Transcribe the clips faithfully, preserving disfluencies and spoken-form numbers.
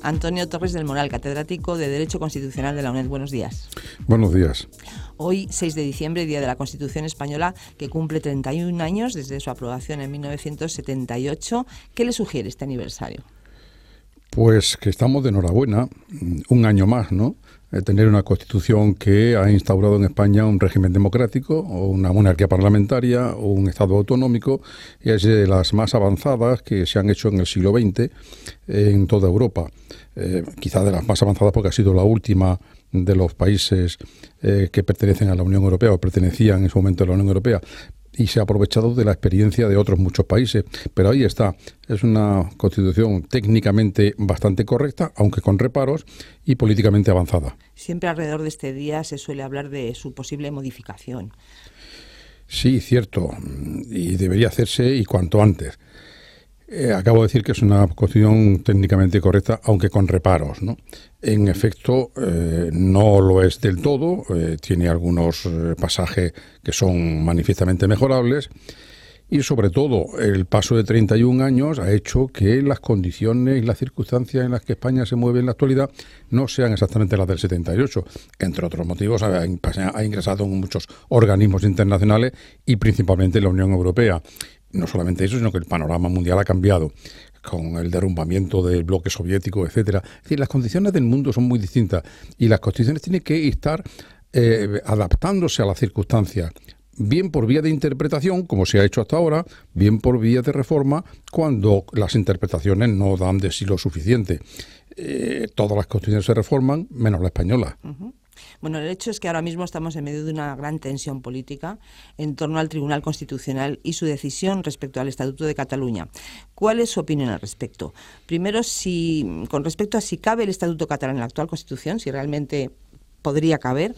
Antonio Torres del Moral, catedrático de Derecho Constitucional de la UNED. Buenos días. Buenos días. Hoy, seis de diciembre, Día de la Constitución Española, que cumple treinta y un años desde su aprobación en mil novecientos setenta y ocho. ¿Qué le sugiere este aniversario? Pues que estamos de enhorabuena, un año más, ¿no? Eh, tener una Constitución que ha instaurado en España un régimen democrático, o una monarquía parlamentaria, o un Estado autonómico, y es de las más avanzadas que se han hecho en el siglo veinte en toda Europa. Eh, quizá de las más avanzadas porque ha sido la última de los países eh, que pertenecen a la Unión Europea, o pertenecían en su momento a la Unión Europea, y se ha aprovechado de la experiencia de otros muchos países. Pero ahí está, es una Constitución técnicamente bastante correcta, aunque con reparos, y políticamente avanzada. Siempre alrededor de este día se suele hablar de su posible modificación. Sí, cierto, y debería hacerse y cuanto antes. Eh, acabo de decir que es una Constitución técnicamente correcta, aunque con reparos, ¿no? En efecto, eh, no lo es del todo, eh, tiene algunos eh, pasajes que son manifiestamente mejorables, y sobre todo el paso de treinta y un años ha hecho que las condiciones y las circunstancias en las que España se mueve en la actualidad no sean exactamente las del setenta y ocho. Entre otros motivos, ha, ha ingresado en muchos organismos internacionales y principalmente en la Unión Europea. No solamente eso, sino que el panorama mundial ha cambiado con el derrumbamiento del bloque soviético, etcétera. Es decir, las condiciones del mundo son muy distintas y las constituciones tienen que estar eh, adaptándose a las circunstancias, bien por vía de interpretación, como se ha hecho hasta ahora, bien por vía de reforma, cuando las interpretaciones no dan de sí lo suficiente. Eh, todas las constituciones se reforman, menos la española. Uh-huh. Bueno, el hecho es que ahora mismo estamos en medio de una gran tensión política en torno al Tribunal Constitucional y su decisión respecto al Estatuto de Cataluña. ¿Cuál es su opinión al respecto? Primero, si con respecto a si cabe el Estatuto catalán en la actual Constitución, si realmente podría caber,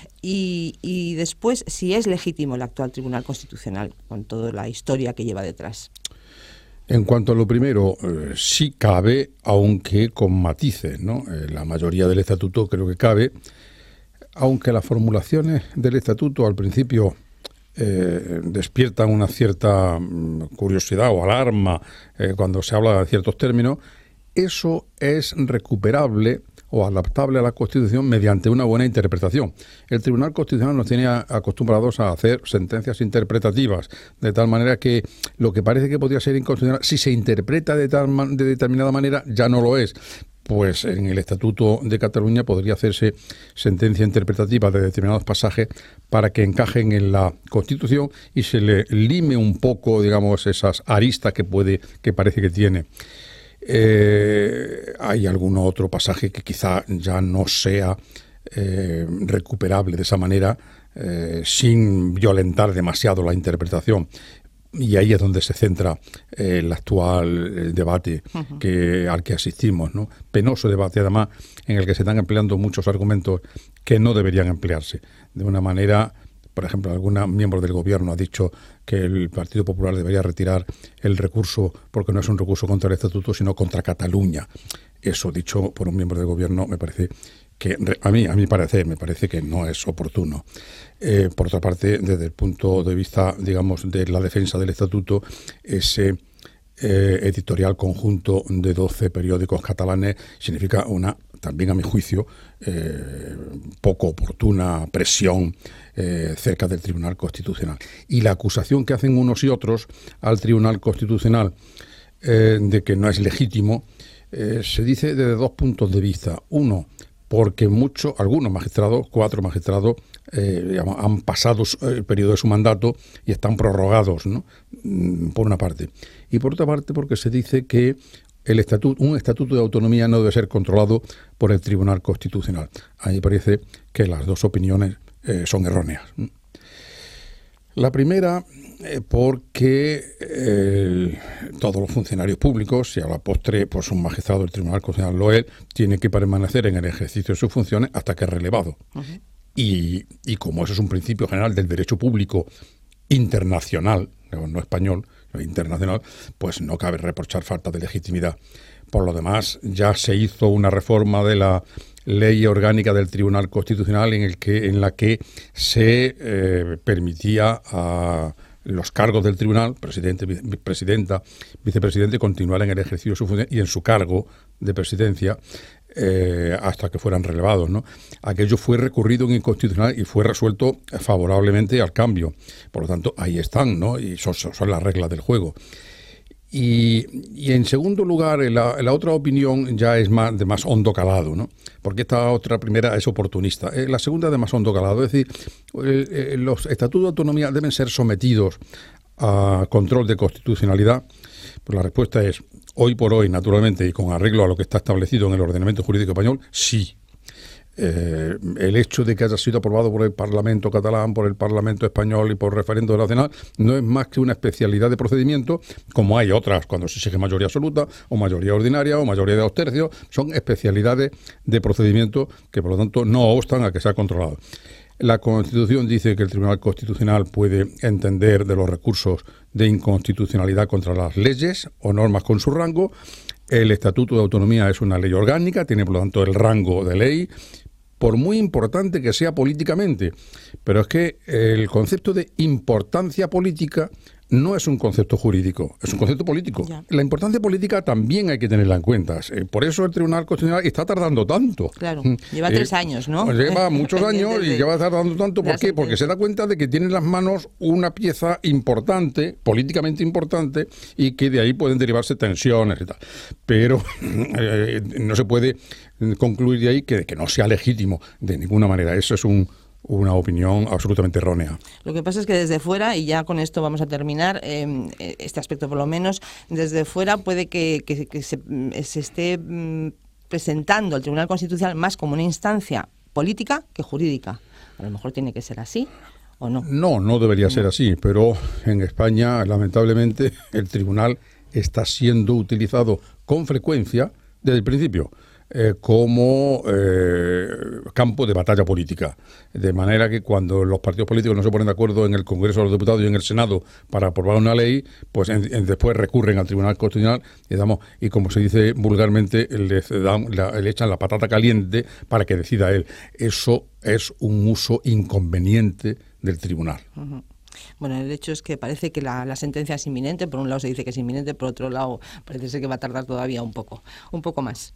y, y después si es legítimo el actual Tribunal Constitucional, con toda la historia que lleva detrás. En cuanto a lo primero, eh, sí cabe, aunque con matices, ¿no? Eh, la mayoría del Estatuto creo que cabe, aunque las formulaciones del Estatuto al principio eh, despiertan una cierta mm, curiosidad o alarma eh, cuando se habla de ciertos términos, eso es recuperable o adaptable a la Constitución mediante una buena interpretación. El Tribunal Constitucional nos tiene acostumbrados a hacer sentencias interpretativas, de tal manera que lo que parece que podría ser inconstitucional, si se interpreta de, tal, de determinada manera, ya no lo es. Pues en el Estatuto de Cataluña podría hacerse sentencia interpretativa de determinados pasajes para que encajen en la Constitución y se le lime un poco, digamos, esas aristas que puede, que parece que tiene. Eh, hay algún otro pasaje que quizá ya no sea eh, recuperable de esa manera, eh, sin violentar demasiado la interpretación. Y ahí es donde se centra eh, el actual el debate que, al que asistimos, ¿no? Penoso debate, además, en el que se están empleando muchos argumentos que no deberían emplearse. De una manera, por ejemplo, algún miembro del gobierno ha dicho que el Partido Popular debería retirar el recurso porque no es un recurso contra el Estatuto, sino contra Cataluña. Eso, dicho por un miembro del gobierno, me parece que, a mí, a mi parecer, me parece que no es oportuno. Eh, por otra parte, desde el punto de vista, digamos, de la defensa del Estatuto, ese eh, editorial conjunto de doce periódicos catalanes significa una, también a mi juicio, eh, poco oportuna presión eh, cerca del Tribunal Constitucional. Y la acusación que hacen unos y otros al Tribunal Constitucional eh, de que no es legítimo, eh, se dice desde dos puntos de vista. Uno, porque muchos, algunos magistrados, cuatro magistrados, eh, digamos, han pasado el periodo de su mandato y están prorrogados, ¿no? Por una parte. Y por otra parte, porque se dice que el estatuto, un estatuto de autonomía no debe ser controlado por el Tribunal Constitucional. A mí me parece que las dos opiniones eh, son erróneas. La primera, eh, porque eh, todos los funcionarios públicos, si a la postre pues un magistrado del Tribunal Constitucional lo es, tiene que permanecer en el ejercicio de sus funciones hasta que es relevado. Uh-huh. Y, y como eso es un principio general del derecho público internacional, no español, no internacional, pues no cabe reprochar falta de legitimidad. Por lo demás, ya se hizo una reforma de la ley orgánica del Tribunal Constitucional en el que en la que se eh, permitía a los cargos del tribunal, presidente, vicepresidenta, vicepresidente, continuar en el ejercicio de su función y en su cargo de presidencia eh, hasta que fueran relevados, ¿no? Aquello fue recurrido en inconstitucional y fue resuelto favorablemente al cambio. Por lo tanto, ahí están, ¿no? Y son, son las reglas del juego. Y, y en segundo lugar, la, la otra opinión ya es más de más hondo calado, ¿no? Porque esta otra primera es oportunista. Eh, la segunda de más hondo calado, es decir, eh, eh, los estatutos de autonomía deben ser sometidos a control de constitucionalidad. Pues la respuesta es, hoy por hoy, naturalmente, y con arreglo a lo que está establecido en el ordenamiento jurídico español, sí. Eh, el hecho de que haya sido aprobado por el Parlamento catalán, por el Parlamento español y por referéndum nacional no es más que una especialidad de procedimiento, como hay otras cuando se exige mayoría absoluta o mayoría ordinaria o mayoría de dos tercios. Son especialidades de procedimiento que por lo tanto no obstan a que sea controlado. La Constitución dice que el Tribunal Constitucional puede entender de los recursos de inconstitucionalidad contra las leyes o normas con su rango. El Estatuto de Autonomía es una ley orgánica, tiene por lo tanto el rango de ley, por muy importante que sea políticamente. Pero es que el concepto de importancia política no es un concepto jurídico, es un concepto político. Ya. La importancia política también hay que tenerla en cuenta. Por eso el Tribunal Constitucional está tardando tanto. Claro, lleva eh, tres años, ¿no? Lleva muchos años y lleva tardando tanto. ¿Por qué? Porque se da cuenta de que tiene en las manos una pieza importante, políticamente importante, y que de ahí pueden derivarse tensiones y tal. Pero eh, no se puede concluir de ahí que, que no sea legítimo de ninguna manera. Eso es un... una opinión absolutamente errónea. Lo que pasa es que desde fuera, y ya con esto vamos a terminar, eh, este aspecto por lo menos, desde fuera puede que, que, que se, se esté mm, presentando el Tribunal Constitucional más como una instancia política que jurídica. A lo mejor tiene que ser así, ¿o no? No, no debería ser así, pero en España, lamentablemente, el Tribunal está siendo utilizado con frecuencia desde el principio. Eh, como eh, campo de batalla política. De manera que cuando los partidos políticos no se ponen de acuerdo en el Congreso de los Diputados y en el Senado para aprobar una ley, pues en, en, después recurren al Tribunal Constitucional y, damos, y como se dice vulgarmente, les dan, la, le echan la patata caliente para que decida él. Eso es un uso inconveniente del Tribunal. Uh-huh. Bueno, el hecho es que parece que la, la sentencia es inminente. Por un lado se dice que es inminente, por otro lado parece ser que va a tardar todavía un poco, un poco más.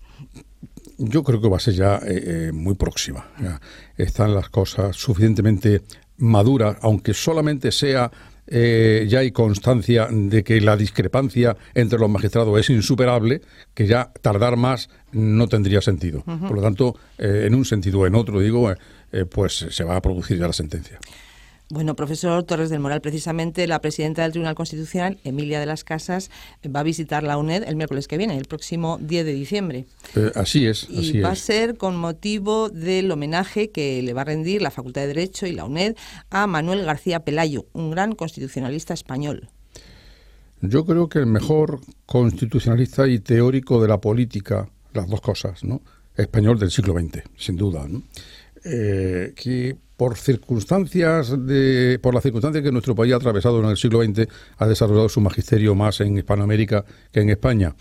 Yo creo que va a ser ya eh, muy próxima. Ya están las cosas suficientemente maduras, aunque solamente sea, eh, ya hay constancia de que la discrepancia entre los magistrados es insuperable, que ya tardar más no tendría sentido. Uh-huh. Por lo tanto, eh, en un sentido o en otro, digo, eh, pues se va a producir ya la sentencia. Bueno, profesor Torres del Moral, precisamente la presidenta del Tribunal Constitucional, Emilia de las Casas, va a visitar la UNED el miércoles que viene, el próximo diez de diciembre. Eh, así es, así y va es. a ser con motivo del homenaje que le va a rendir la Facultad de Derecho y la UNED a Manuel García Pelayo, un gran constitucionalista español. Yo creo que el mejor constitucionalista y teórico de la política, las dos cosas, ¿no?, español del siglo veinte, sin duda, ¿no? Eh, que por circunstancias de por las circunstancias que nuestro país ha atravesado en el siglo veinte ha desarrollado su magisterio más en Hispanoamérica que en España.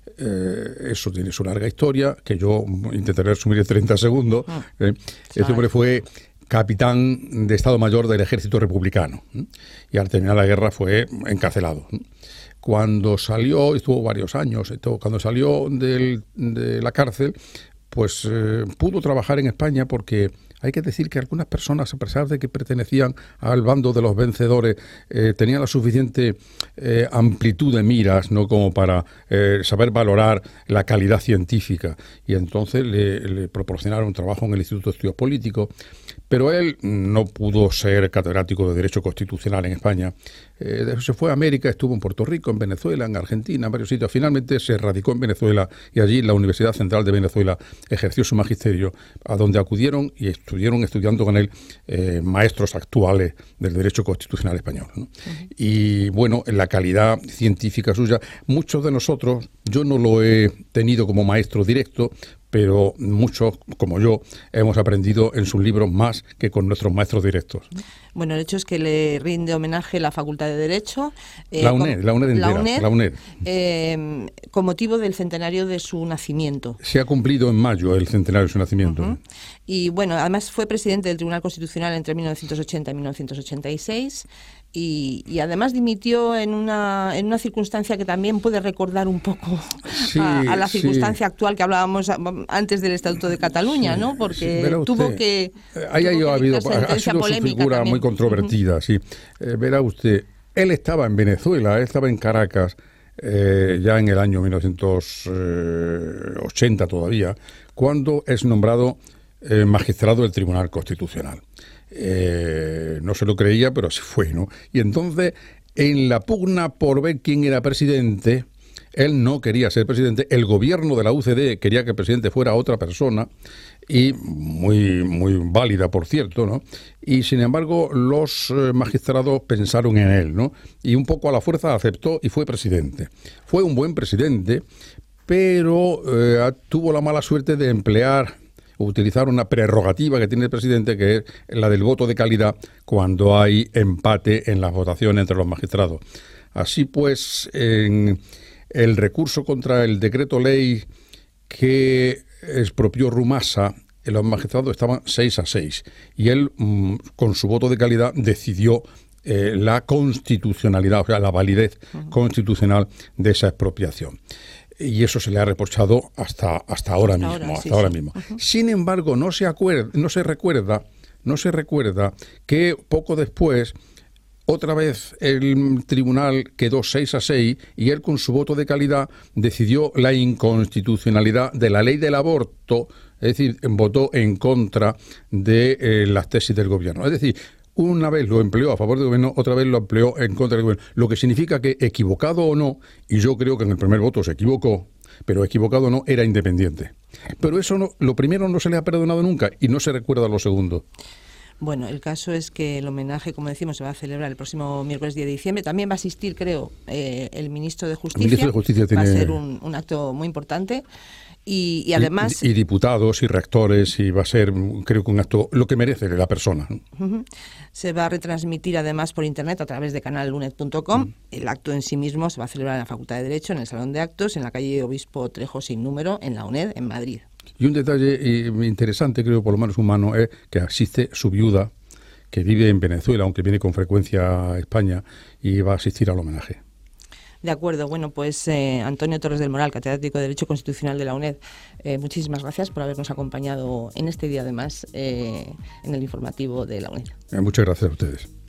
Eh, eso tiene su larga historia, que yo intentaré resumir en treinta segundos. Eh, este hombre fue capitán de Estado Mayor del Ejército Republicano, ¿eh? Y al terminar la guerra fue encarcelado. Cuando salió, estuvo varios años, estuvo, cuando salió del, de la cárcel, pues eh, pudo trabajar en España porque hay que decir que algunas personas, a pesar de que pertenecían al bando de los vencedores, eh, tenían la suficiente eh, amplitud de miras, ¿no?, como para eh, saber valorar la calidad científica. Y entonces le, le proporcionaron trabajo en el Instituto de Estudios Políticos. Pero él no pudo ser catedrático de Derecho Constitucional en España. Eh, se fue a América, estuvo en Puerto Rico, en Venezuela, en Argentina, en varios sitios. Finalmente se radicó en Venezuela y allí la Universidad Central de Venezuela ejerció su magisterio, a donde acudieron y estuvieron estudiando con él eh, maestros actuales del Derecho Constitucional español, ¿no? Uh-huh. Y bueno, en la calidad científica suya, muchos de nosotros, yo no lo he tenido como maestro directo, pero muchos, como yo, hemos aprendido en sus libros más que con nuestros maestros directos. Bueno, el hecho es que le rinde homenaje la Facultad de Derecho. Eh, la UNED, con, la UNED entera. La UNED, la UNED. Eh, con motivo del centenario de su nacimiento. Se ha cumplido en mayo el centenario de su nacimiento. Uh-huh. Y bueno, además fue presidente del Tribunal Constitucional entre mil novecientos ochenta y mil novecientos ochenta y seis. Y, y además dimitió en una, en una circunstancia que también puede recordar un poco sí, a, a la circunstancia sí. actual que hablábamos antes del Estatuto de Cataluña, sí, ¿no? Porque sí, tuvo usted, que... Ahí tuvo ha, habido, que ha sido su figura también. muy controvertida, uh-huh. sí. Eh, verá usted, él estaba en Venezuela, él estaba en Caracas, eh, ya en el año mil novecientos ochenta todavía, cuando es nombrado eh, magistrado del Tribunal Constitucional. Eh, no se lo creía, pero así fue, ¿no? Y entonces, en la pugna por ver quién era presidente, él no quería ser presidente, el gobierno de la U C D quería que el presidente fuera otra persona, y muy, muy válida, por cierto, ¿no? Y sin embargo, los eh, magistrados pensaron en él, ¿no? Y un poco a la fuerza aceptó y fue presidente. Fue un buen presidente, pero eh, tuvo la mala suerte de emplear utilizar una prerrogativa que tiene el presidente, que es la del voto de calidad cuando hay empate en las votaciones entre los magistrados. Así pues, en el recurso contra el decreto ley que expropió Rumasa, los magistrados estaban seis a seis y él, con su voto de calidad, decidió eh, la constitucionalidad, o sea, la validez uh-huh. constitucional de esa expropiación. Y eso se le ha reprochado hasta, hasta ahora hasta mismo. Ahora, hasta sí, ahora sí. mismo. Uh-huh. Sin embargo, no se acuerda, no se recuerda, no se recuerda que poco después, otra vez el tribunal quedó seis a seis y él, con su voto de calidad, decidió la inconstitucionalidad de la ley del aborto, es decir, votó en contra de eh, las tesis del gobierno. Es decir, una vez lo empleó a favor del gobierno, otra vez lo empleó en contra del gobierno. Lo que significa que, equivocado o no, y yo creo que en el primer voto se equivocó, pero equivocado o no, era independiente. Pero eso no, lo primero no se le ha perdonado nunca y no se recuerda lo segundo. Bueno, el caso es que el homenaje, como decimos, se va a celebrar el próximo miércoles diez de diciembre. También va a asistir, creo, eh, el ministro de Justicia. El ministro de Justicia tiene... Va a ser un, un acto muy importante. Y, y además... Y, y diputados y rectores, y va a ser, creo que un acto, lo que merece la persona. Uh-huh. Se va a retransmitir además por internet a través de canal lunet punto com. Uh-huh. El acto en sí mismo se va a celebrar en la Facultad de Derecho, en el Salón de Actos, en la calle Obispo Trejo sin número, en la UNED, en Madrid. Y un detalle interesante, creo, por lo menos humano, es que asiste su viuda, que vive en Venezuela, aunque viene con frecuencia a España, y va a asistir al homenaje. De acuerdo, bueno, pues eh, Antonio Torres del Moral, catedrático de Derecho Constitucional de la UNED, eh, muchísimas gracias por habernos acompañado en este día, además, eh, en el informativo de la UNED. Eh, muchas gracias a ustedes.